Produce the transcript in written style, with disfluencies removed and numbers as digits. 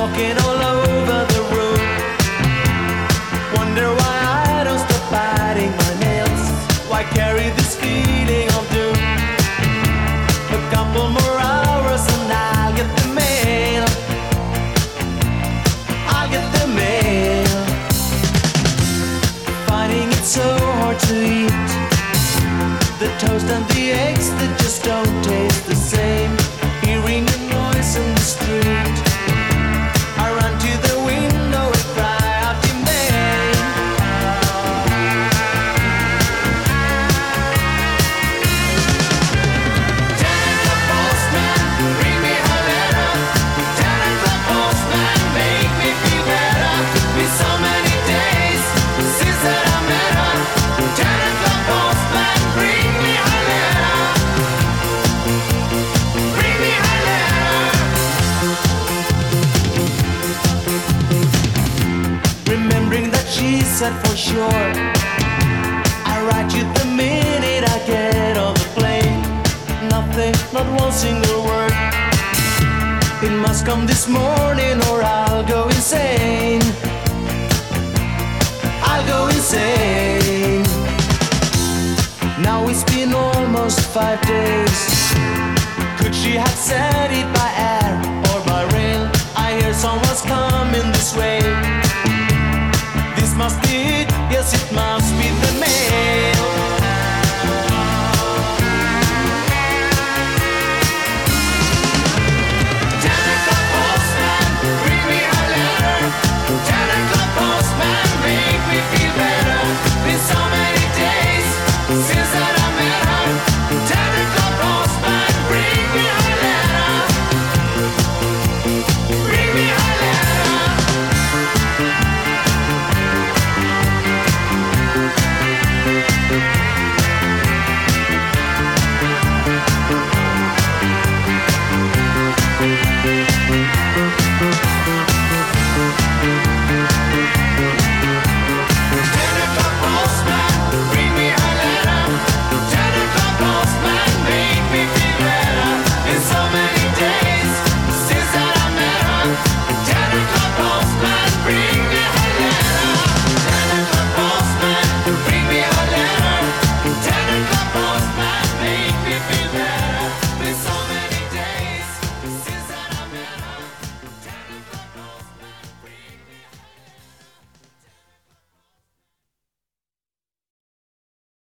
walking all over the room. Wonder why I don't stop biting my nails. Why carry this feeling of doom? A couple more hours and I'll get the mail. I'll get the mail. Finding it so hard to eat. The toast and the eggs that just don't taste the same. Hearing a noise in the street, I run to the window and cry out your name. Tell the postman, bring me a letter. Tell the postman, make me feel better. Been so many days since that I met her. Tell the postman, bring me a letter. Bring me a letter. Remembering that she said for sure, I write you the minute I get on the plane. Nothing, not one single word. It must come this morning or I'll go insane. I'll go insane. Now it's been almost 5 days. Could she have said it by air or by rail? I hear someone's coming this way. This must be it, yes it must.